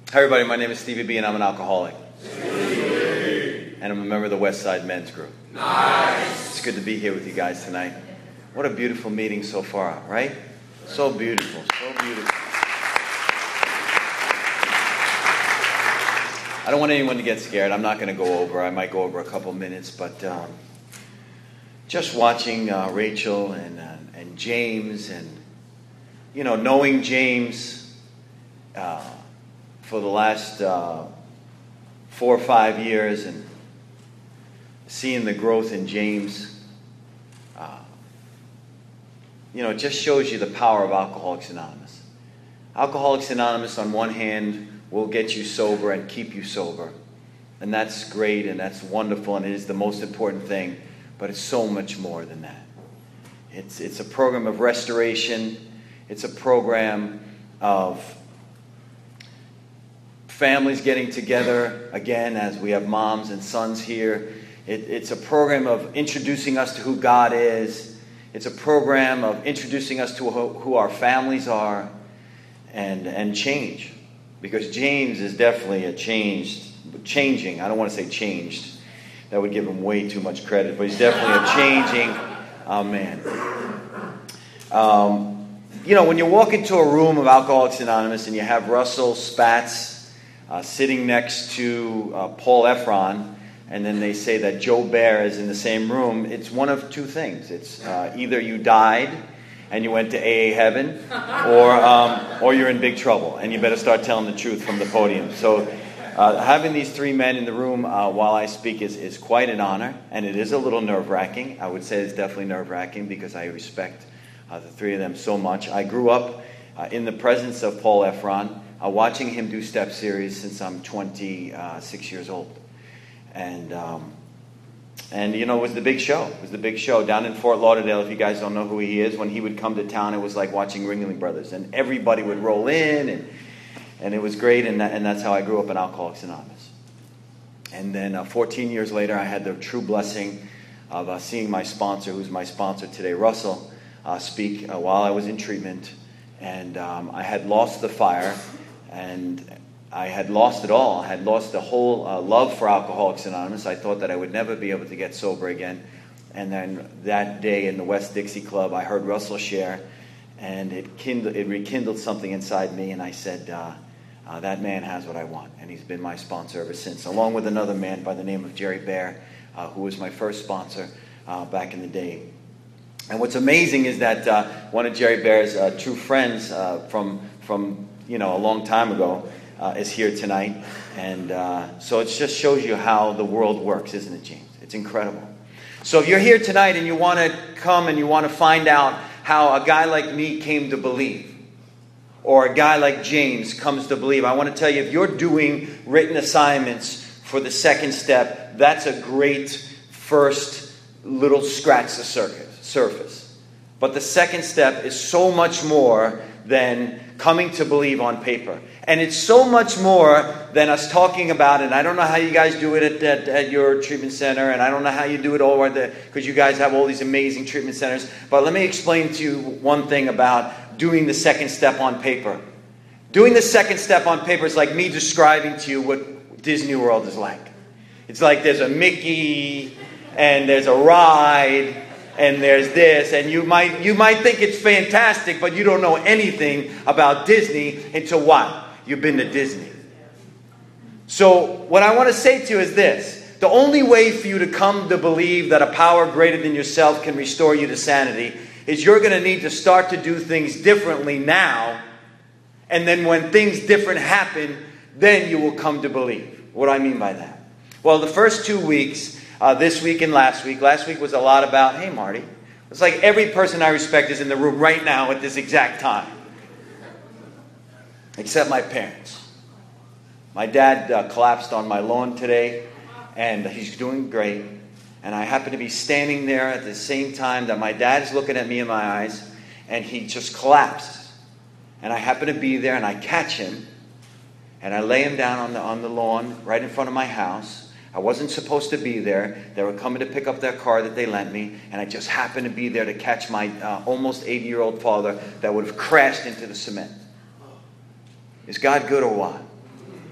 Hi everybody, my name is Stevie B and I'm an alcoholic. And I'm a member of the West Side Men's Group. Nice! It's good to be here with you guys tonight. What a beautiful meeting so far, right? So beautiful, so beautiful. I don't want anyone to get scared. I'm not going to go over. I might go over a couple minutes, but just watching Rachel and James and, you know, knowing James for the last 4 or 5 years and seeing the growth in James, you know, it just shows you the power of Alcoholics Anonymous. Alcoholics Anonymous, on one hand, will get you sober and keep you sober. And that's great and that's wonderful and it is the most important thing. But it's so much more than that. It's a program of restoration. It's a program of families getting together again, as we have moms and sons here. It's a program of introducing us to who God is. It's a program of introducing us to who our families are and change. Because James is definitely changing. I don't want to say changed. That would give him way too much credit. But he's definitely a changing man. You know, when you walk into a room of Alcoholics Anonymous and you have Russell Spatz sitting next to Paul Efron, and then they say that Joe Bear is in the same room, it's one of two things. It's either you died and you went to AA heaven, or you're in big trouble, and you better start telling the truth from the podium. So having these three men in the room while I speak is quite an honor, and it is a little nerve-wracking. I would say it's definitely nerve-wracking because I respect the three of them so much. I grew up in the presence of Paul Efron, watching him do Step Series since I'm 26 years old. And you know, it was the big show. It was the big show down in Fort Lauderdale. If you guys don't know who he is, when he would come to town, it was like watching Ringling Brothers, and everybody would roll in, and it was great. And that's how I grew up in Alcoholics Anonymous. And then 14 years later, I had the true blessing of seeing my sponsor, who's my sponsor today, Russell, speak while I was in treatment, and I had lost the fire, and I had lost it all. I had lost the whole love for Alcoholics Anonymous. I thought that I would never be able to get sober again. And then that day in the West Dixie Club, I heard Russell share, and it rekindled something inside me, and I said, that man has what I want. And he's been my sponsor ever since, along with another man by the name of Jerry Bear, who was my first sponsor back in the day. And what's amazing is that one of Jerry Bear's true friends from you know, a long time ago is here tonight. And so it just shows you how the world works, isn't it, James? It's incredible. So if you're here tonight and you want to come and you want to find out how a guy like me came to believe, or a guy like James comes to believe, I want to tell you, if you're doing written assignments for the second step, that's a great first little scratch the surface. But the second step is so much more than coming to believe on paper. And it's so much more than us talking about it. And I don't know how you guys do it at your treatment center, and I don't know how you do it all because you guys have all these amazing treatment centers. But let me explain to you one thing about doing the second step on paper. Doing the second step on paper is like me describing to you what Disney World is like. It's like there's a Mickey, and there's a ride, and there's this, and you might think it's fantastic, but you don't know anything about Disney until what? You've been to Disney. So what I want to say to you is this. The only way for you to come to believe that a power greater than yourself can restore you to sanity is you're going to need to start to do things differently now, and then when things different happen, then you will come to believe. What do I mean by that? Well, the first 2 weeks, this week and last week was a lot about, hey Marty, it's like every person I respect is in the room right now at this exact time. Except my parents. My dad collapsed on my lawn today, and he's doing great. And I happen to be standing there at the same time that my dad is looking at me in my eyes, and he just collapsed. And I happen to be there, and I catch him, and I lay him down on the lawn right in front of my house. I wasn't supposed to be there. They were coming to pick up their car that they lent me, and I just happened to be there to catch my almost 80-year-old father that would have crashed into the cement. Is God good or what?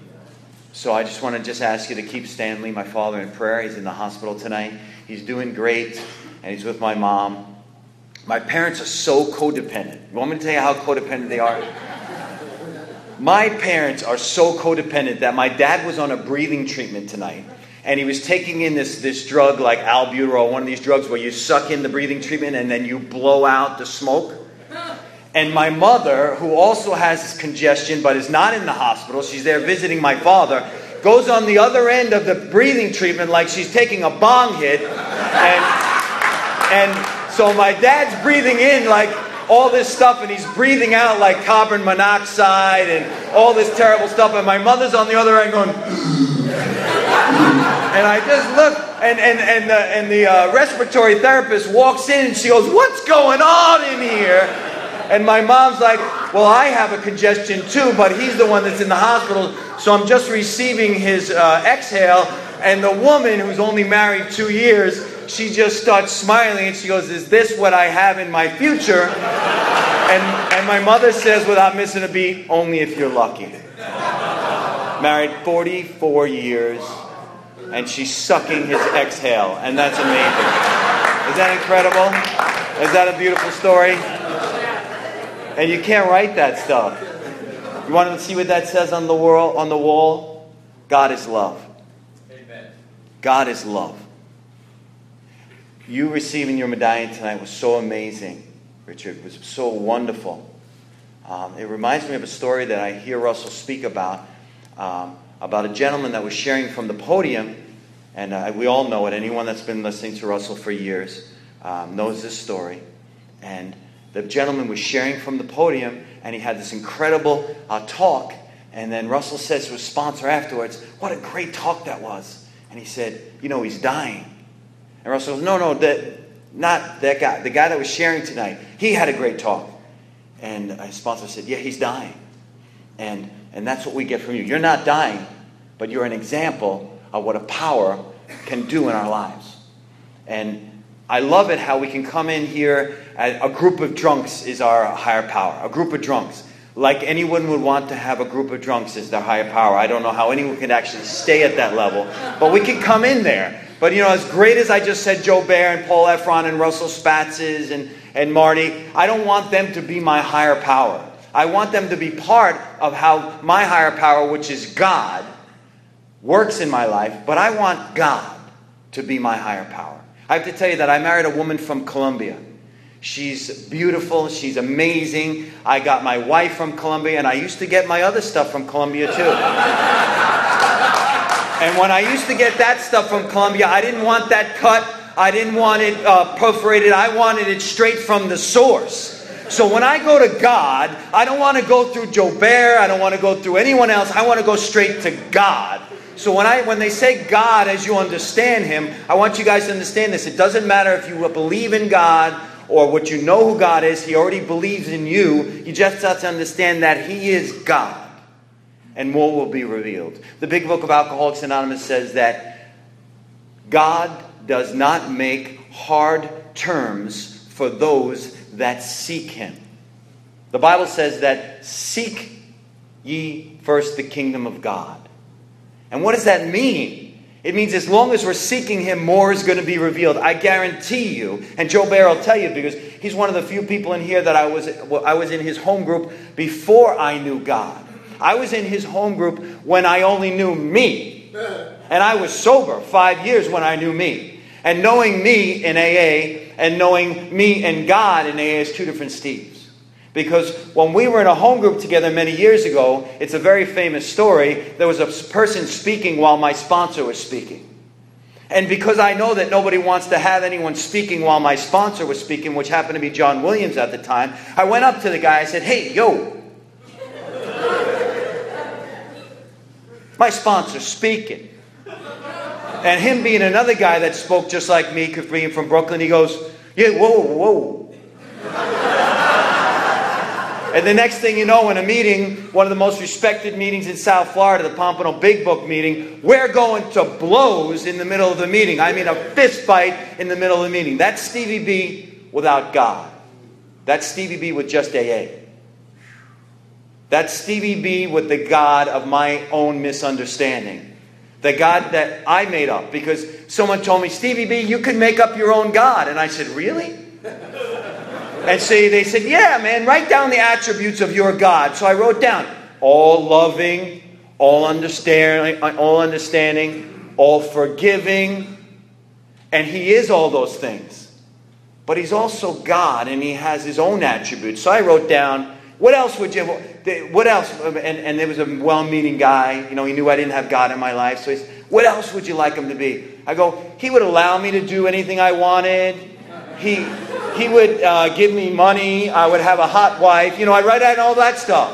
So I just want to just ask you to keep Stanley, my father, in prayer. He's in the hospital tonight. He's doing great, and he's with my mom. My parents are so codependent. You want me to tell you how codependent they are? My parents are so codependent that my dad was on a breathing treatment tonight. And he was taking in this drug like albuterol, one of these drugs where you suck in the breathing treatment and then you blow out the smoke. And my mother, who also has congestion but is not in the hospital, she's there visiting my father, goes on the other end of the breathing treatment like she's taking a bong hit. And so my dad's breathing in like all this stuff, and he's breathing out like carbon monoxide and all this terrible stuff. And my mother's on the other end going... And I just look, and the respiratory therapist walks in, and she goes, "What's going on in here?" And my mom's like, "Well, I have a congestion too, but he's the one that's in the hospital, so I'm just receiving his exhale." And the woman, who's only married 2 years, she just starts smiling, and she goes, "Is this what I have in my future?" And my mother says, without missing a beat, "Only if you're lucky." Married 44 years, and she's sucking his exhale, and that's amazing. Is that incredible? Is that a beautiful story? And you can't write that stuff. You want to see what that says on the wall? God is love. Amen. God is love. You receiving your medallion tonight was so amazing, Richard. It was so wonderful. It reminds me of a story that I hear Russell speak about a gentleman that was sharing from the podium, and we all know it. Anyone that's been listening to Russell for years knows this story. And the gentleman was sharing from the podium, and he had this incredible talk. And then Russell says to his sponsor afterwards, "What a great talk that was." And he said, "He's dying." And Russell goes, No, not that guy. The guy that was sharing tonight, he had a great talk. And his sponsor said, "Yeah, he's dying." And that's what we get from you. You're not dying, but you're an example of what a power can do in our lives. And I love it how we can come in here, a group of drunks is our higher power. A group of drunks. Like anyone would want to have a group of drunks as their higher power. I don't know how anyone could actually stay at that level. But we can come in there. But as great as I just said Joe Bear and Paul Efron and Russell Spatzes and Marty, I don't want them to be my higher power. I want them to be part of how my higher power, which is God, works in my life. But I want God to be my higher power. I have to tell you that I married a woman from Colombia. She's beautiful. She's amazing. I got my wife from Colombia, and I used to get my other stuff from Colombia too. And when I used to get that stuff from Colombia, I didn't want that cut. I didn't want it perforated. I wanted it straight from the source. So when I go to God, I don't want to go through Joe Bear. I don't want to go through anyone else. I want to go straight to God. So when they say God as you understand Him, I want you guys to understand this. It doesn't matter if you believe in God or what you know who God is. He already believes in you. You just have to understand that He is God. And more will be revealed. The Big Book of Alcoholics Anonymous says that God does not make hard terms for those that seek Him. The Bible says that seek ye first the kingdom of God. And what does that mean? It means as long as we're seeking Him, more is going to be revealed. I guarantee you, and Joe Bear will tell you because he's one of the few people in here that I was in his home group before I knew God. I was in his home group when I only knew me. And I was sober 5 years when I knew me. And knowing me in AA and knowing me and God in AA is two different Steves. Because when we were in a home group together many years ago, it's a very famous story. There was a person speaking while my sponsor was speaking. And because I know that nobody wants to have anyone speaking while my sponsor was speaking, which happened to be John Williams at the time, I went up to the guy. I said, "Hey, yo. My sponsor's speaking." And him being another guy that spoke just like me, being from Brooklyn, he goes, "Yeah, whoa." And the next thing you know, in a meeting, one of the most respected meetings in South Florida, the Pompano Big Book meeting, we're going to blows in the middle of the meeting. I mean, a fist fight in the middle of the meeting. That's Stevie B without God. That's Stevie B with just AA. That's Stevie B with the God of my own misunderstanding. The God that I made up. Because someone told me, Stevie B, you can make up your own God. And I said, really? And so they said, yeah, man, write down the attributes of your God. So I wrote down, all loving, all understanding, all forgiving. And He is all those things. But He's also God, and He has His own attributes. So I wrote down, what else would you, what else? And there was a well-meaning guy. He knew I didn't have God in my life. So he said, what else would you like Him to be? I go, He would allow me to do anything I wanted. He would give me money. I would have a hot wife. I'd write out all that stuff.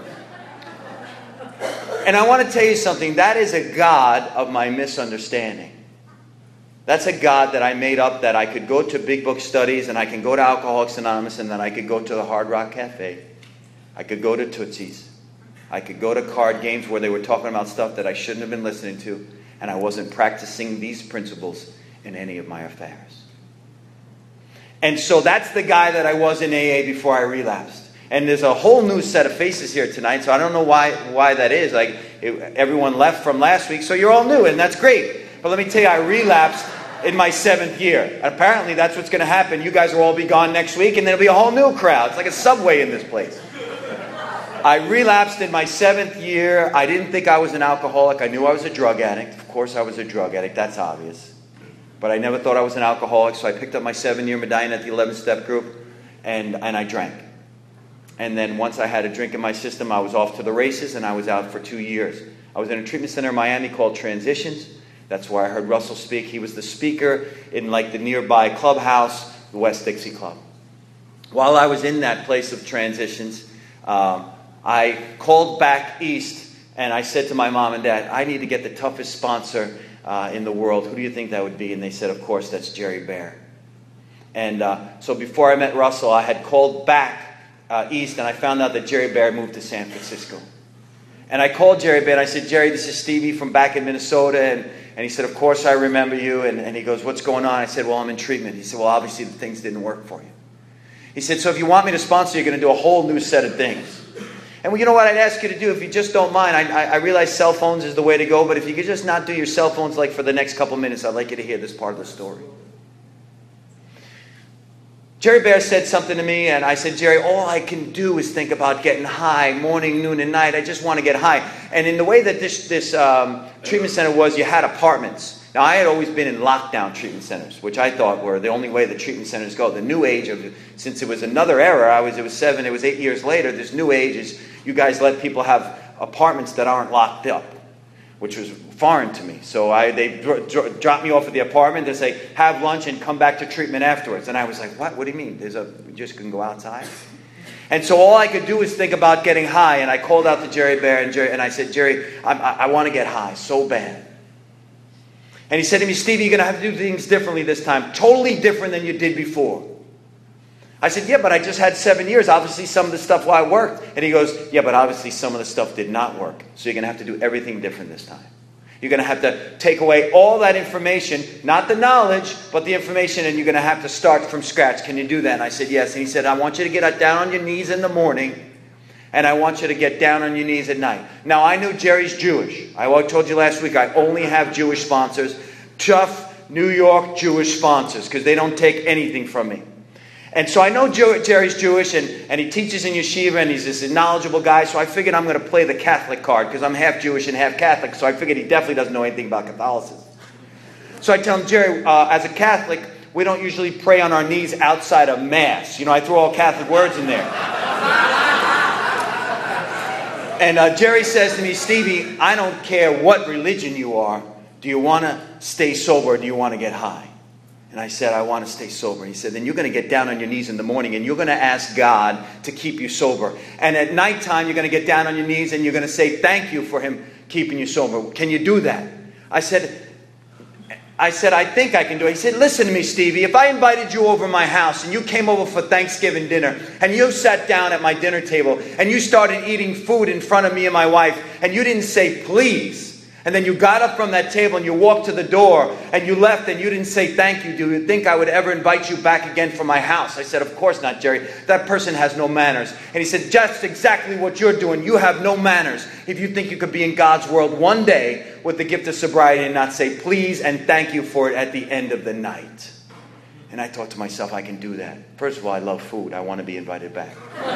And I want to tell you something. That is a God of my misunderstanding. That's a God that I made up, that I could go to Big Book studies, and I can go to Alcoholics Anonymous, and then I could go to the Hard Rock Cafe. I could go to Tootsie's. I could go to card games where they were talking about stuff that I shouldn't have been listening to, and I wasn't practicing these principles in any of my affairs. And so that's the guy that I was in AA before I relapsed. And there's a whole new set of faces here tonight, so I don't know why that is. Everyone left from last week, so you're all new, and that's great. But let me tell you, I relapsed in my 7th year. Apparently, that's what's going to happen. You guys will all be gone next week, and there'll be a whole new crowd. It's like a subway in this place. I relapsed in my 7th year. I didn't think I was an alcoholic. I knew I was a drug addict. Of course, I was a drug addict. That's obvious. But I never thought I was an alcoholic, so I picked up my 7-year medallion at the 11th-step group, and I drank. And then once I had a drink in my system, I was off to the races, and I was out for 2 years. I was in a treatment center in Miami called Transitions. That's where I heard Russell speak. He was the speaker in the nearby clubhouse, the West Dixie Club. While I was in that place of Transitions, I called back east, and I said to my mom and dad, I need to get the toughest sponsor in the world. Who do you think that would be? And they said, of course, that's Jerry Bear. And so before I met Russell, I had called back east, and I found out that Jerry Bear moved to San Francisco. And I called Jerry Bear, and I said, Jerry, this is Stevie from back in Minnesota. And he said, of course I remember you. And he goes, what's going on? I said, well, I'm in treatment. He said, well, obviously the things didn't work for you. He said, so if you want me to sponsor, you're going to do a whole new set of things. And well, you know what I'd ask you to do, if you just don't mind, I realize cell phones is the way to go, but if you could just not do your cell phones for the next couple minutes, I'd like you to hear this part of the story. Jerry Bear said something to me, and I said, Jerry, all I can do is think about getting high, morning, noon, and night. I just want to get high. And in the way that this treatment center was, you had apartments. Now, I had always been in lockdown treatment centers, which I thought were the only way the treatment centers go. The new age since it was another era, it was 8 years later, this new age is you guys let people have apartments that aren't locked up, which was foreign to me. So they dropped me off at the apartment. They say, have lunch and come back to treatment afterwards. And I was like, what? What do you mean? We just can go outside? And so all I could do was think about getting high. And I called out to Jerry Bear, and I said, Jerry, I want to get high so bad. And he said to me, Stevie, you're going to have to do things differently this time. Totally different than you did before. I said, yeah, but I just had 7 years. Obviously, some of the stuff worked. And he goes, yeah, but obviously some of the stuff did not work. So you're going to have to do everything different this time. You're going to have to take away all that information, not the knowledge, but the information, and you're going to have to start from scratch. Can you do that? And I said, yes. And he said, I want you to get down on your knees in the morning, and I want you to get down on your knees at night. Now, I knew Jerry's Jewish. I told you last week, I only have Jewish sponsors. Tough New York Jewish sponsors, because they don't take anything from me. And so I know Jerry's Jewish, and he teaches in yeshiva, and he's this knowledgeable guy, so I figured I'm going to play the Catholic card, because I'm half Jewish and half Catholic, so I figured he definitely doesn't know anything about Catholicism. So I tell him, Jerry, as a Catholic, we don't usually pray on our knees outside of Mass. I throw all Catholic words in there. And Jerry says to me, Stevie, I don't care what religion you are. Do you want to stay sober, or do you want to get high? And I said, I want to stay sober. And he said, then you're going to get down on your knees in the morning, and you're going to ask God to keep you sober. And at nighttime, you're going to get down on your knees, and you're going to say thank you for Him keeping you sober. Can you do that? I said, I think I can do it. He said, listen to me, Stevie. If I invited you over my house, and you came over for Thanksgiving dinner, and you sat down at my dinner table, and you started eating food in front of me and my wife, and you didn't say please, and then you got up from that table and you walked to the door and you left and you didn't say thank you, do you think I would ever invite you back again for my house? I said, of course not, Jerry. That person has no manners. And he said, just exactly what you're doing. You have no manners if you think you could be in God's world one day with the gift of sobriety and not say please and thank you for it at the end of the night. And I thought to myself, I can do that. First of all, I love food. I want to be invited back.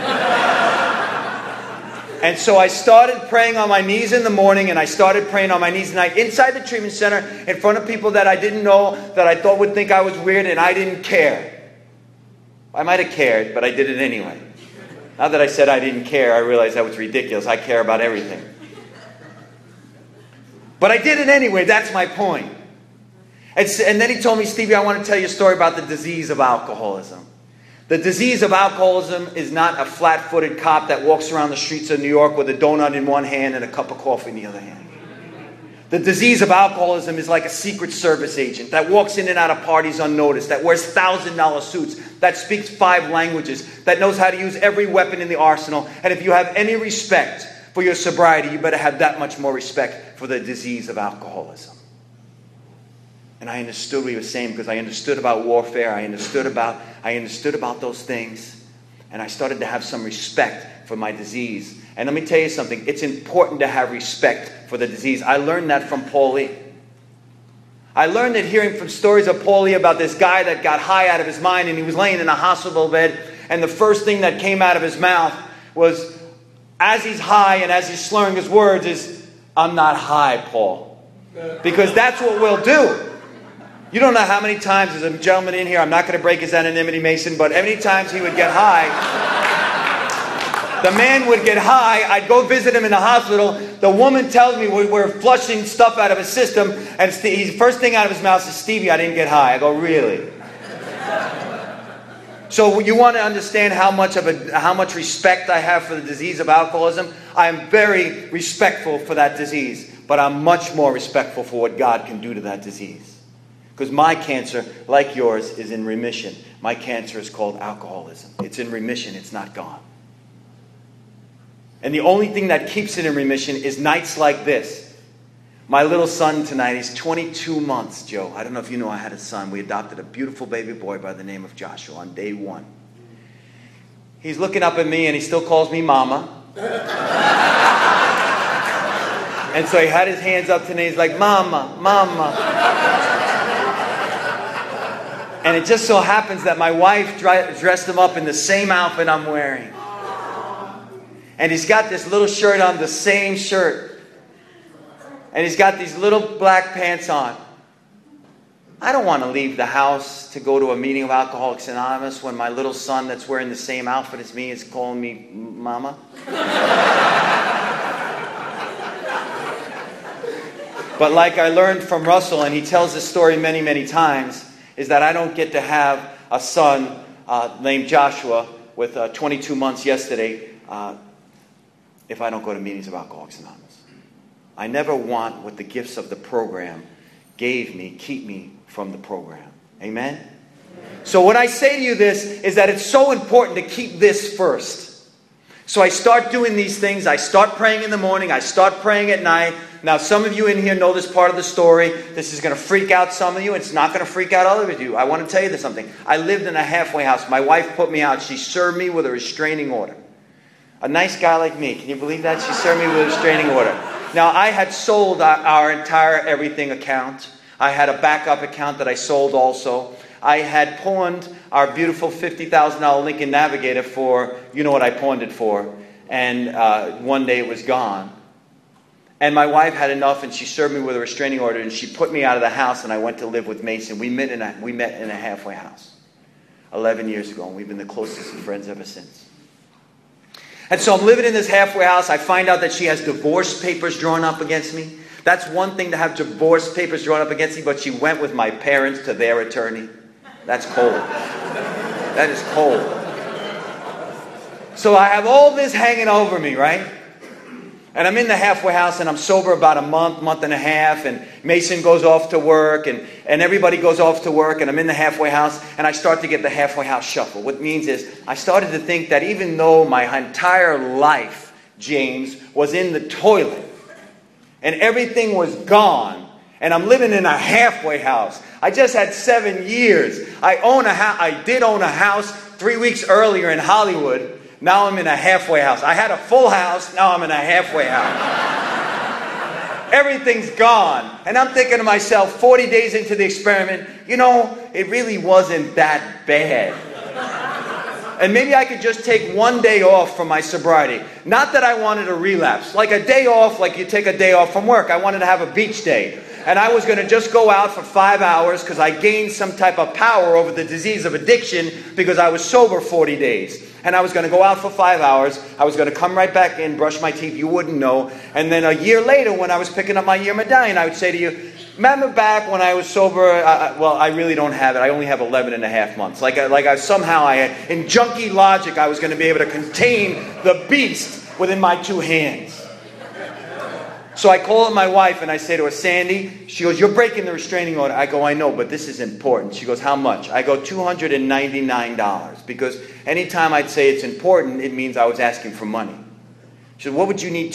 And so I started praying on my knees in the morning, and I started praying on my knees at night inside the treatment center in front of people that I didn't know, that I thought would think I was weird, and I didn't care. I might have cared, but I did it anyway. Now that I said I didn't care, I realized that was ridiculous. I care about everything. But I did it anyway. That's my point. And then he told me, Stevie, I want to tell you a story about the disease of alcoholism. The disease of alcoholism is not a flat-footed cop that walks around the streets of New York with a donut in one hand and a cup of coffee in the other hand. The disease of alcoholism is like a Secret Service agent that walks in and out of parties unnoticed, that wears $1,000 suits, that speaks 5 languages, that knows how to use every weapon in the arsenal. And if you have any respect for your sobriety, you better have that much more respect for the disease of alcoholism. And I understood what he was saying because I understood about warfare. I understood about those things. And I started to have some respect for my disease. And let me tell you something. It's important to have respect for the disease. I learned that from Paul Lee. I learned it hearing from stories of Paul Lee about this guy that got high out of his mind and he was laying in a hospital bed. And the first thing that came out of his mouth was, as he's high and as he's slurring his words, is, I'm not high, Paul. Because that's what we'll do. You don't know how many times, there's a gentleman in here, I'm not going to break his anonymity, Mason, but how many times he would get high, the man would get high, I'd go visit him in the hospital, the woman tells me we're flushing stuff out of his system, and the first thing out of his mouth is, Stevie, I didn't get high. I go, really? So you want to understand how much respect I have for the disease of alcoholism? I am very respectful for that disease, but I'm much more respectful for what God can do to that disease. Because my cancer, like yours, is in remission. My cancer is called alcoholism. It's in remission. It's not gone. And the only thing that keeps it in remission is nights like this. My little son tonight, he's 22 months, Joe. I don't know if you know I had a son. We adopted a beautiful baby boy by the name of Joshua on day 1. He's looking up at me and he still calls me Mama. And so he had his hands up to me. He's like, Mama, Mama. And it just so happens that my wife dressed him up in the same outfit I'm wearing. And he's got this little shirt on, the same shirt. And he's got these little black pants on. I don't want to leave the house to go to a meeting of Alcoholics Anonymous when my little son that's wearing the same outfit as me is calling me Mama. But like I learned from Russell, and he tells this story many, many times, is that I don't get to have a son named Joshua with 22 months yesterday if I don't go to meetings of Alcoholics Anonymous. I never want what the gifts of the program gave me keep me from the program. Amen? So what I say to you this is that it's so important to keep this first. So I start doing these things. I start praying in the morning. I start praying at night. Now, some of you in here know this part of the story. This is going to freak out some of you. It's not going to freak out others of you. I want to tell you this something. I lived in a halfway house. My wife put me out. She served me with a restraining order. A nice guy like me. Can you believe that? She served me with a restraining order. Now, I had sold our entire everything account. I had a backup account that I sold also. I had pawned our beautiful $50,000 Lincoln Navigator for, you know what I pawned it for. And one day it was gone. And my wife had enough, and she served me with a restraining order, and she put me out of the house, and I went to live with Mason. We met in a halfway house 11 years ago, and we've been the closest of friends ever since. And so I'm living in this halfway house. I find out that she has divorce papers drawn up against me. That's one thing to have divorce papers drawn up against me, but she went with my parents to their attorney. That's cold. That is cold. So I have all this hanging over me, right? And I'm in the halfway house, and I'm sober about a month and a half, and Mason goes off to work, and everybody goes off to work, and I'm in the halfway house, and I start to get the halfway house shuffle. What it means is I started to think that even though my entire life, James, was in the toilet, and everything was gone. And I'm living in a halfway house. I just had 7 years. I did own a house 3 weeks earlier in Hollywood. Now I'm in a halfway house. I had a full house. Now I'm in a halfway house. Everything's gone. And I'm thinking to myself, 40 days into the experiment, it really wasn't that bad. And maybe I could just take one day off from my sobriety. Not that I wanted a relapse. Like a day off, like you take a day off from work. I wanted to have a beach day. And I was going to just go out for 5 hours because I gained some type of power over the disease of addiction because I was sober 40 days. And I was going to go out for 5 hours. I was going to come right back in, brush my teeth. You wouldn't know. And then a year later, when I was picking up my year medallion, I would say to you, remember back when I was sober? Well, I really don't have it. I only have 11 and a half months. In junkie logic, I was going to be able to contain the beast within my 2 hands. So I call up my wife and I say to her, Sandy, she goes, you're breaking the restraining order. I go, I know, but this is important. She goes, how much? I go, $299. Because anytime I'd say it's important, it means I was asking for money. She said, what would you need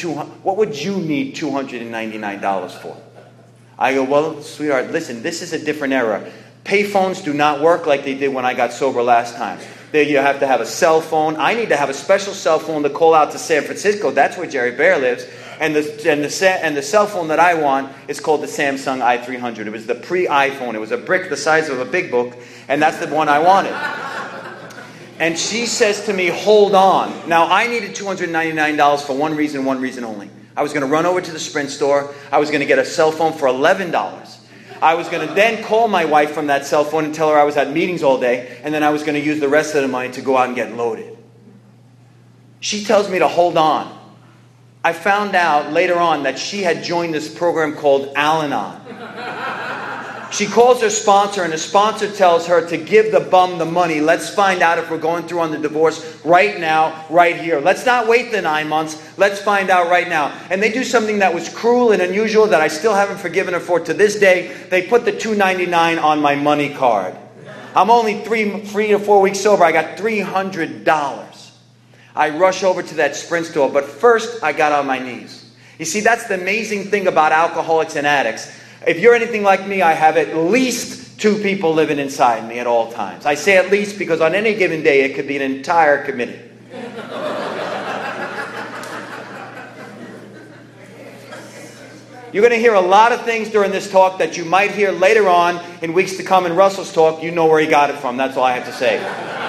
$299 for? I go, well, sweetheart, listen, this is a different era. Payphones do not work like they did when I got sober last time. There you have to have a cell phone. I need to have a special cell phone to call out to San Francisco. That's where Jerry Bear lives. And the cell phone that I want is called the Samsung i300. It was the pre-iPhone. It was a brick the size of a big book, and that's the one I wanted. And she says to me, hold on. Now, I needed $299 for one reason only. I was going to run over to the Sprint store. I was going to get a cell phone for $11. I was going to then call my wife from that cell phone and tell her I was at meetings all day, and then I was going to use the rest of the money to go out and get loaded. She tells me to hold on. I found out later on that she had joined this program called Al-Anon. She calls her sponsor, and the sponsor tells her to give the bum the money. Let's find out if we're going through on the divorce right now, right here. Let's not wait the 9 months. Let's find out right now. And they do something that was cruel and unusual that I still haven't forgiven her for to this day. They put the $299 on my money card. I'm only 3 to 4 weeks sober. I got $300. I rush over to that Sprint store, but first I got on my knees. You see, that's the amazing thing about alcoholics and addicts. If you're anything like me, I have at least 2 people living inside me at all times. I say at least because on any given day it could be an entire committee. You're going to hear a lot of things during this talk that you might hear later on in weeks to come in Russell's talk. You know where he got it from. That's all I have to say.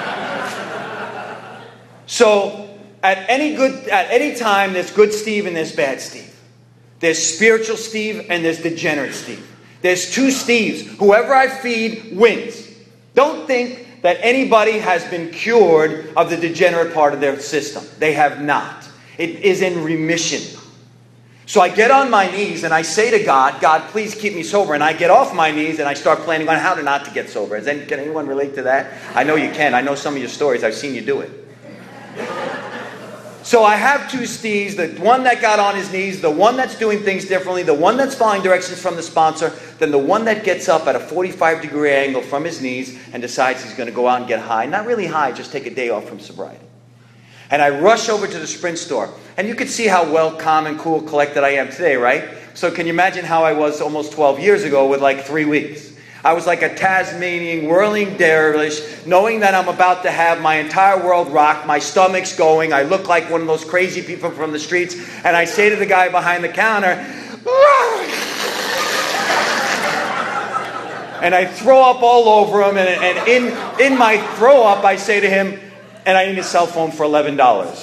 So, at any time, there's good Steve and there's bad Steve. There's spiritual Steve and there's degenerate Steve. There's 2 Steves. Whoever I feed wins. Don't think that anybody has been cured of the degenerate part of their system. They have not. It is in remission. So I get on my knees and I say to God, God, please keep me sober. And I get off my knees and I start planning on how to not to get sober. Can anyone relate to that? I know you can. I know some of your stories. I've seen you do it. So I have 2 Steves, the one that got on his knees, the one that's doing things differently, the one that's following directions from the sponsor, then the one that gets up at a 45-degree angle from his knees and decides he's going to go out and get high. Not really high, just take a day off from sobriety. And I rush over to the Sprint store. And you can see how well, calm, and cool, collected I am today, right? So can you imagine how I was almost 12 years ago with like 3 weeks? I was like a Tasmanian whirling dervish, knowing that I'm about to have my entire world rocked. My stomach's going. I look like one of those crazy people from the streets. And I say to the guy behind the counter, and I throw up all over him. And in my throw up, I say to him, and I need a cell phone for $11,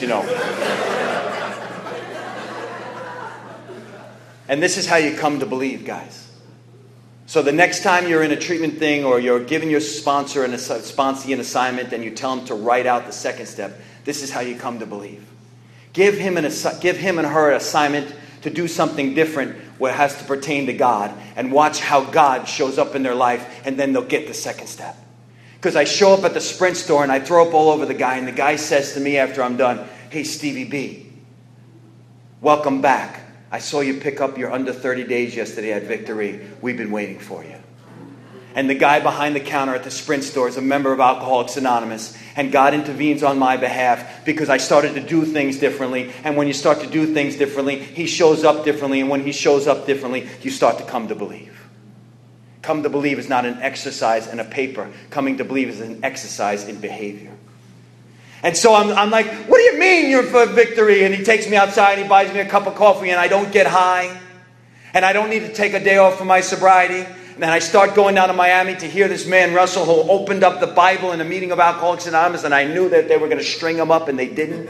And this is how you come to believe, guys. So the next time you're in a treatment thing or you're giving your sponsor an assignment and you tell him to write out the second step, this is how you come to believe. Give him and her an assignment to do something different where it has to pertain to God, and watch how God shows up in their life, and then they'll get the second step. Because I show up at the Sprint store and I throw up all over the guy, and the guy says to me after I'm done, hey, Stevie B, welcome back. I saw you pick up your under 30 days yesterday at Victory. We've been waiting for you. And the guy behind the counter at the Sprint store is a member of Alcoholics Anonymous. And God intervenes on my behalf because I started to do things differently. And when you start to do things differently, He shows up differently. And when He shows up differently, you start to come to believe. Come to believe is not an exercise in a paper. Coming to believe is an exercise in behavior. And so I'm like, what do you mean you're for victory? And He takes me outside and He buys me a cup of coffee and I don't get high. And I don't need to take a day off from my sobriety. And then I start going down to Miami to hear this man, Russell, who opened up the Bible in a meeting of Alcoholics Anonymous. And I knew that they were going to string him up and they didn't.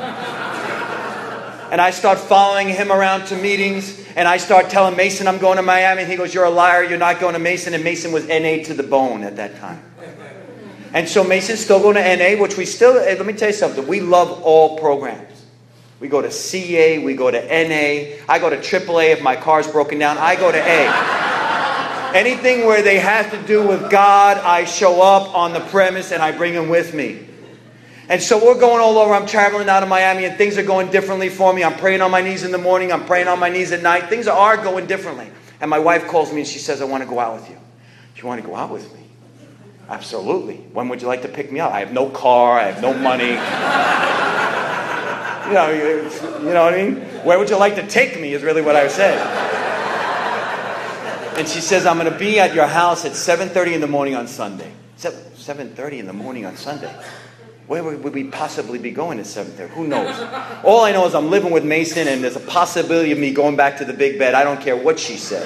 And I start following him around to meetings. And I start telling Mason I'm going to Miami. And he goes, you're a liar. You're not going to Mason. And Mason was NA to the bone at that time. And so Mason's still going to NA, which we still, let me tell you something. We love all programs. We go to CA, we go to NA. I go to AAA if my car's broken down. I go to A. Anything where they have to do with God, I show up on the premise and I bring them with me. And so we're going all over. I'm traveling out of Miami and things are going differently for me. I'm praying on my knees in the morning. I'm praying on my knees at night. Things are going differently. And my wife calls me and she says, I want to go out with you. You want to go out with me? Absolutely. When would you like to pick me up? I have no car. I have no money. You know what I mean? Where would you like to take me is really what I said. And she says, I'm going to be at your house at 7:30 in the morning on Sunday. 7:30 in the morning on Sunday? Where would we possibly be going at 7:30? Who knows? All I know is I'm living with Mason and there's a possibility of me going back to the big bed. I don't care what she says.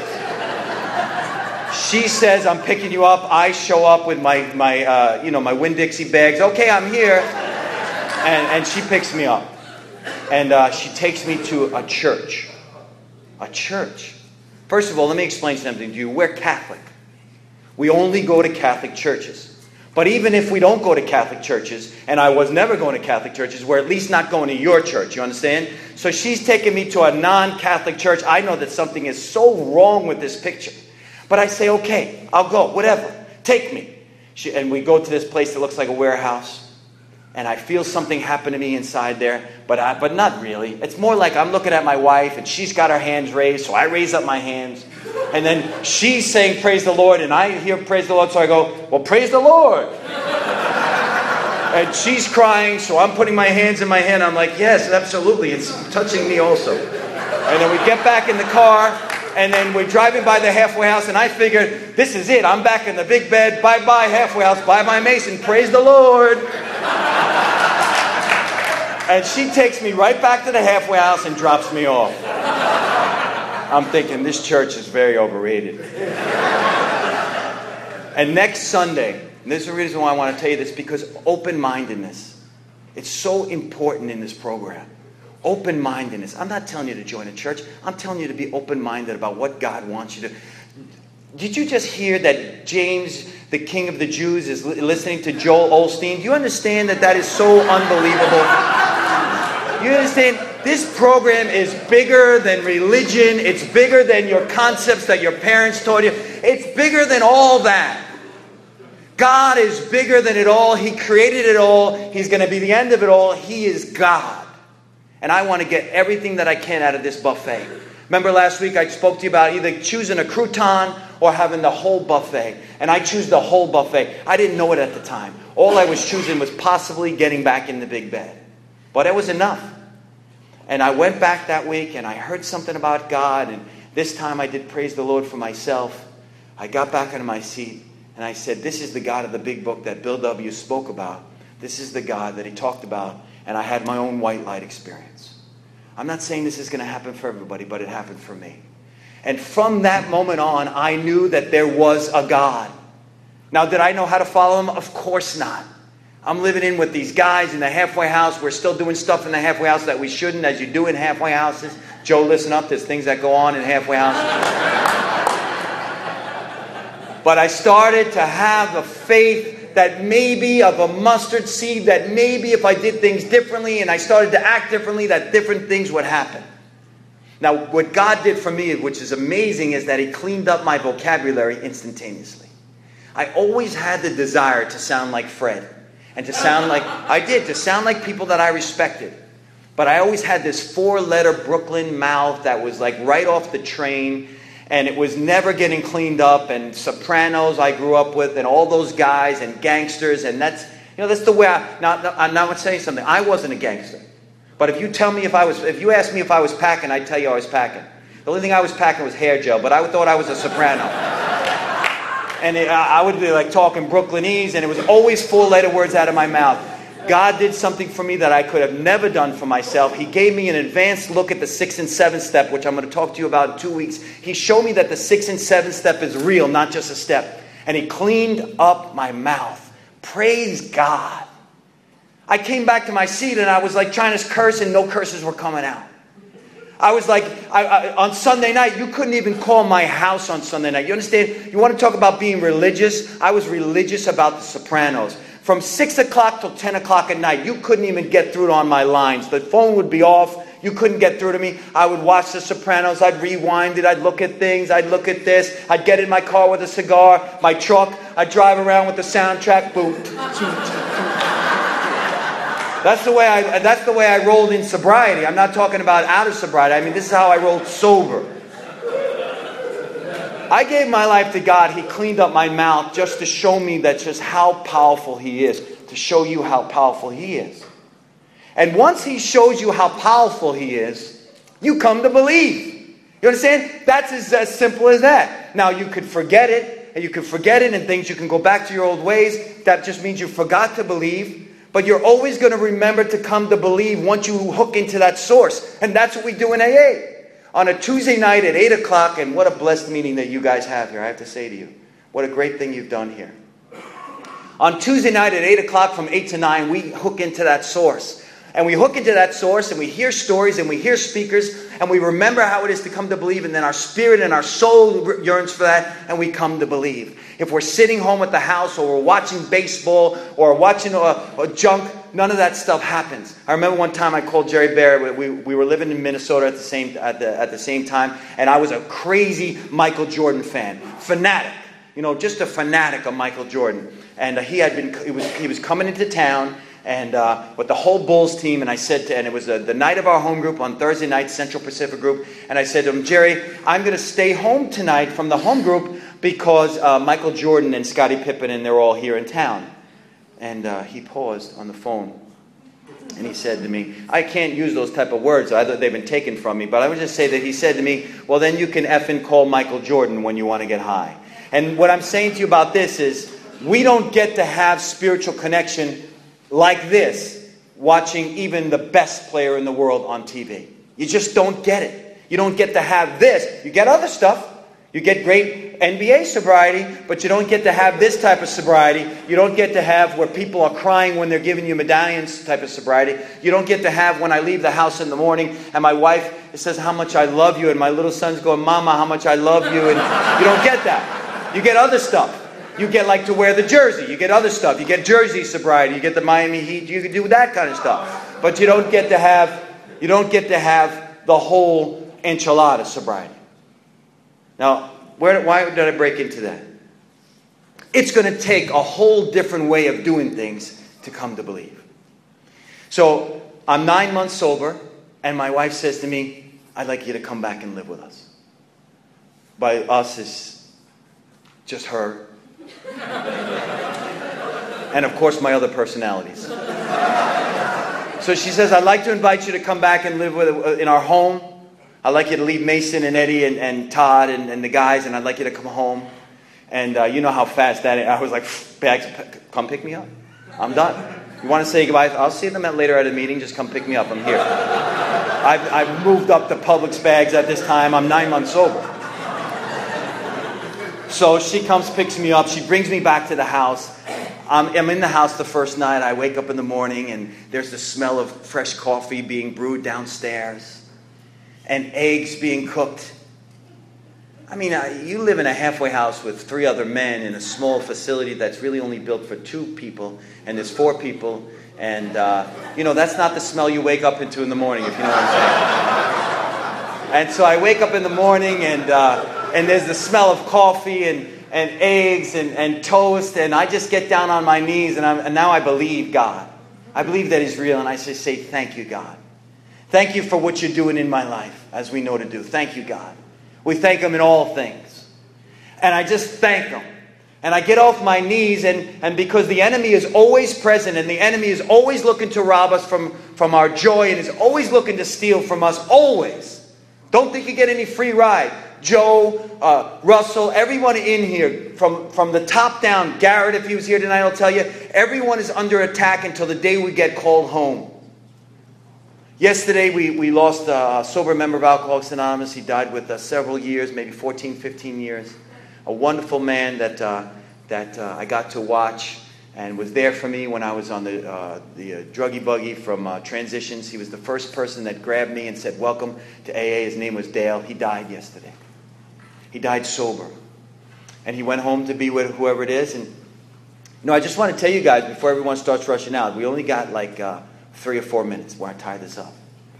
She says, I'm picking you up. I show up with my Winn-Dixie bags. Okay, I'm here. And she picks me up. And she takes me to a church. A church. First of all, let me explain something to you. We're Catholic. We only go to Catholic churches. But even if we don't go to Catholic churches, and I was never going to Catholic churches, we're at least not going to your church. You understand? So she's taking me to a non-Catholic church. I know that something is so wrong with this picture. But I say, okay, I'll go. Whatever. Take me. And we go to this place that looks like a warehouse. And I feel something happen to me inside there, but not really. It's more like I'm looking at my wife, and she's got her hands raised, so I raise up my hands. And then she's saying, praise the Lord, and I hear praise the Lord, so I go, well, praise the Lord. And she's crying, so I'm putting my hands in my hand. I'm like, yes, absolutely, it's touching me also. And then we get back in the car, and then we're driving by the halfway house, and I figured, this is it. I'm back in the big bed. Bye-bye, halfway house. Bye-bye, Mason. Praise the Lord. And she takes me right back to the halfway house and drops me off. I'm thinking, this church is very overrated. And next Sunday, and this is the reason why I want to tell you this, because open-mindedness, it's so important in this program. Open-mindedness. I'm not telling you to join a church. I'm telling you to be open-minded about what God wants you to. Did you just hear that James, the King of the Jews, is listening to Joel Osteen? Do you understand that is so unbelievable? You understand? This program is bigger than religion. It's bigger than your concepts that your parents taught you. It's bigger than all that. God is bigger than it all. He created it all. He's going to be the end of it all. He is God. And I want to get everything that I can out of this buffet. Remember last week I spoke to you about either choosing a crouton or having the whole buffet. And I choose the whole buffet. I didn't know it at the time. All I was choosing was possibly getting back in the big bed. But it was enough. And I went back that week and I heard something about God. And this time I did praise the Lord for myself. I got back into my seat and I said, this is the God of the big book that Bill W. spoke about. This is the God that he talked about. And I had my own white light experience. I'm not saying this is going to happen for everybody, but it happened for me. And from that moment on, I knew that there was a God. Now, did I know how to follow him? Of course not. I'm living in with these guys in the halfway house. We're still doing stuff in the halfway house that we shouldn't, as you do in halfway houses. Joe, listen up. There's things that go on in halfway houses. But I started to have a faith that maybe of a mustard seed, that maybe if I did things differently and I started to act differently, that different things would happen. Now, what God did for me, which is amazing, is that he cleaned up my vocabulary instantaneously. I always had the desire to sound like Fred. And to sound like people that I respected. But I always had this 4-letter Brooklyn mouth that was like right off the train. And it was never getting cleaned up. And Sopranos I grew up with and all those guys and gangsters. And That's the way I'm not saying something. I wasn't a gangster. But if you asked me if I was packing, I'd tell you I was packing. The only thing I was packing was hair gel, but I thought I was a soprano. And I would be like talking Brooklynese, and it was always 4-letter words out of my mouth. God did something for me that I could have never done for myself. He gave me an advanced look at the 6th and 7th step, which I'm going to talk to you about in 2 weeks. He showed me that the 6th and 7th step is real, not just a step. And he cleaned up my mouth. Praise God. I came back to my seat and I was like trying to curse and no curses were coming out. I was like, on Sunday night, you couldn't even call my house on Sunday night. You understand? You want to talk about being religious? I was religious about The Sopranos. From 6 o'clock till 10 o'clock at night, you couldn't even get through on my lines. The phone would be off. You couldn't get through to me. I would watch The Sopranos. I'd rewind it. I'd look at things. I'd look at this. I'd get in my car with a cigar, my truck. I'd drive around with the soundtrack. Boom. That's the way I rolled in sobriety. I'm not talking about out of sobriety. I mean, this is how I rolled sober. I gave my life to God. He cleaned up my mouth just to show me that just how powerful He is. To show you how powerful He is. And once He shows you how powerful He is, you come to believe. You understand? That's as simple as that. Now, you could forget it, and things you can go back to your old ways. That just means you forgot to believe. But you're always going to remember to come to believe once you hook into that source. And that's what we do in AA. On a Tuesday night at 8 o'clock, and what a blessed meeting that you guys have here, I have to say to you. What a great thing you've done here. On Tuesday night at 8 o'clock from 8 to 9, we hook into that source. And we hook into that source, and we hear stories, and we hear speakers, and we remember how it is to come to believe, and then our spirit and our soul yearns for that, and we come to believe. If we're sitting home at the house, or we're watching baseball, or watching a junk, none of that stuff happens. I remember one time I called Jerry Bear. We were living in Minnesota at the same time, and I was a crazy Michael Jordan fan, fanatic. Just a fanatic of Michael Jordan. And he was coming into town. And with the whole Bulls team, and I said and it was the night of our home group on Thursday night, Central Pacific Group, and I said to him, Jerry, I'm going to stay home tonight from the home group because Michael Jordan and Scottie Pippen and they're all here in town. And he paused on the phone, and he said to me, I can't use those type of words, they've been taken from me, but I would just say that he said to me, well, then you can effing call Michael Jordan when you want to get high. And what I'm saying to you about this is, we don't get to have spiritual connection like this, watching even the best player in the world on TV. You just don't get it. You don't get to have this. You get other stuff. You get great NBA sobriety, but you don't get to have this type of sobriety. You don't get to have where people are crying when they're giving you medallions type of sobriety. You don't get to have when I leave the house in the morning and my wife says how much I love you, and my little son's going, Mama, how much I love you, and you don't get that. You get other stuff. You get like to wear the jersey. You get other stuff. You get jersey sobriety. You get the Miami Heat. You can do that kind of stuff. But you don't get to have the whole enchilada sobriety. Now, why did I break into that? It's going to take a whole different way of doing things to come to believe. So I'm 9 months sober, and my wife says to me, I'd like you to come back and live with us. By us is just her. And of course my other personalities. So she says, I'd like to invite you to come back and live in our home. I'd like you to leave Mason and Eddie and Todd and the guys, and I'd like you to come home. And you know how fast that is. I was like, bags, come pick me up. I'm done. You want to say goodbye? I'll see them later at a meeting. Just come pick me up. I'm here. I've moved up to Publix bags at this time. I'm 9 months sober. So she comes, picks me up. She brings me back to the house. I'm in the house the first night. I wake up in the morning, and there's the smell of fresh coffee being brewed downstairs and eggs being cooked. I mean, you live in a halfway house with 3 other men in a small facility that's really only built for 2 people, and there's 4 people. And, that's not the smell you wake up into in the morning, if you know what I'm saying. And so I wake up in the morning, and there's the smell of coffee and eggs and toast, and I just get down on my knees, and now I believe God. I believe that He's real, and I just say, thank you, God. Thank you for what you're doing in my life, as we know to do. Thank you, God. We thank Him in all things. And I just thank Him. And I get off my knees, and because the enemy is always present, and the enemy is always looking to rob us from our joy, and is always looking to steal from us, always. Don't think you get any free ride. Joe, Russell, everyone in here, from the top down, Garrett, if he was here tonight, I'll tell you, everyone is under attack until the day we get called home. Yesterday, we lost a sober member of Alcoholics Anonymous. He died with several years, maybe 14, 15 years. A wonderful man that I got to watch and was there for me when I was on the druggy buggy from Transitions. He was the first person that grabbed me and said, "Welcome to AA." His name was Dale. He died yesterday. He died sober. And he went home to be with whoever it is. And I just want to tell you guys, before everyone starts rushing out, we only got like 3 or 4 minutes where I tie this up.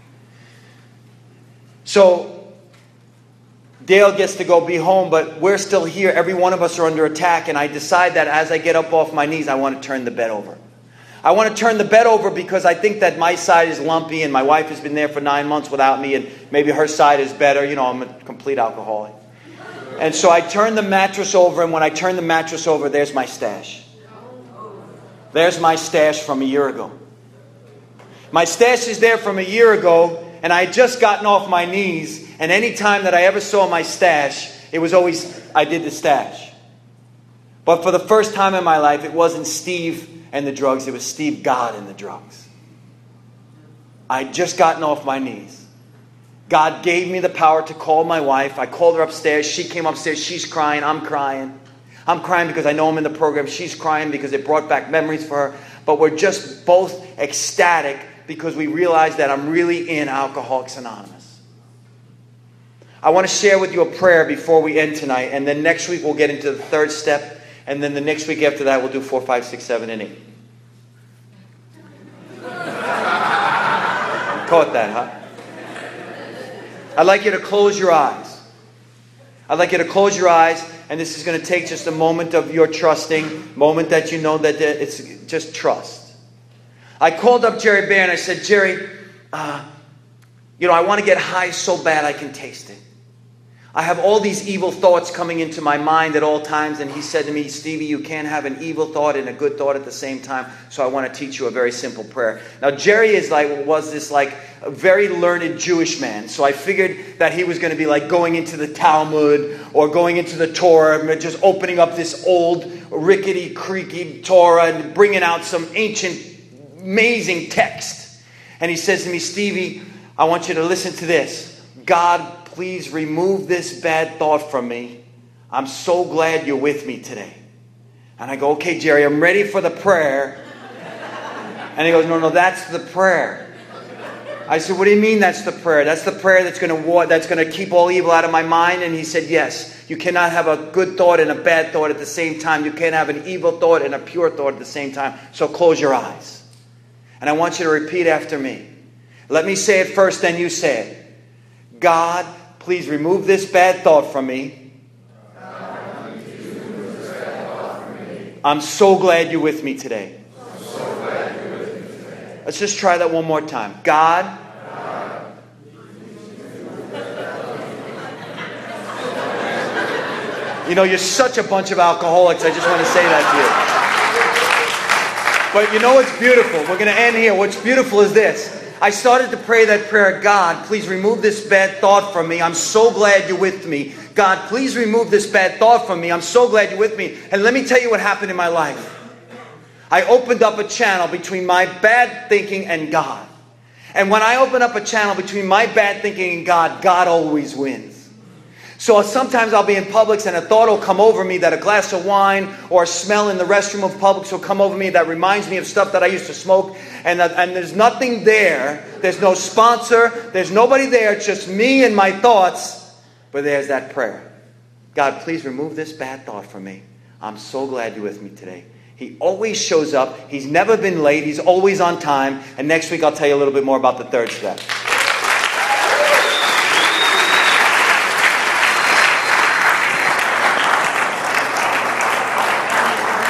So Dale gets to go be home, but we're still here. Every one of us are under attack, and I decide that as I get up off my knees, I want to turn the bed over. I want to turn the bed over because I think that my side is lumpy, and my wife has been there for 9 months without me, and maybe her side is better. I'm a complete alcoholic. And so I turn the mattress over, and when I turn the mattress over, there's my stash. There's my stash from a year ago. My stash is there from a year ago, and I had just gotten off my knees. And any time that I ever saw my stash, it was always, I did the stash. But for the first time in my life, it wasn't Steve and the drugs. It was Steve, God, and the drugs. I had just gotten off my knees. God gave me the power to call my wife. I called her upstairs. She came upstairs. She's crying. I'm crying. I'm crying because I know I'm in the program. She's crying because it brought back memories for her. But we're just both ecstatic because we realize that I'm really in Alcoholics Anonymous. I want to share with you a prayer before we end tonight. And then next week we'll get into the third step. And then the next week after that we'll do 4, 5, 6, 7, and 8. Caught that, huh? I'd like you to close your eyes. I'd like you to close your eyes. And this is going to take just a moment of your trusting. Moment that you know that it's just trust. I called up Jerry Bear and I said, "Jerry, I want to get high so bad I can taste it. I have all these evil thoughts coming into my mind at all times." And he said to me, "Stevie, you can't have an evil thought and a good thought at the same time. So I want to teach you a very simple prayer." Now, Jerry was this a very learned Jewish man. So I figured that he was going to be like going into the Talmud or going into the Torah, just opening up this old rickety, creaky Torah and bringing out some ancient, amazing text. And he says to me, "Stevie, I want you to listen to this. God, please remove this bad thought from me. I'm so glad you're with me today." And I go, "Okay, Jerry, I'm ready for the prayer." And he goes, No, that's the prayer." I said, "What do you mean that's the prayer? That's the prayer that's going to keep all evil out of my mind?" And he said, "Yes. You cannot have a good thought and a bad thought at the same time. You can't have an evil thought and a pure thought at the same time. So close your eyes. And I want you to repeat after me. Let me say it first, then you say it. God, please remove this bad thought from me. I'm so glad you're with me today." Let's just try that one more time. God, you're such a bunch of alcoholics. I just want to say that to you. But you know what's beautiful? We're going to end here. What's beautiful is this. I started to pray that prayer, God, please remove this bad thought from me. I'm so glad you're with me. God, please remove this bad thought from me. I'm so glad you're with me. And let me tell you what happened in my life. I opened up a channel between my bad thinking and God. And when I open up a channel between my bad thinking and God, God always wins. So sometimes I'll be in Publix and a thought will come over me that a glass of wine or a smell in the restroom of Publix will come over me that reminds me of stuff that I used to smoke. And there's nothing there. There's no sponsor. There's nobody there. It's just me and my thoughts. But there's that prayer. God, please remove this bad thought from me. I'm so glad you're with me today. He always shows up. He's never been late. He's always on time. And next week I'll tell you a little bit more about the third step.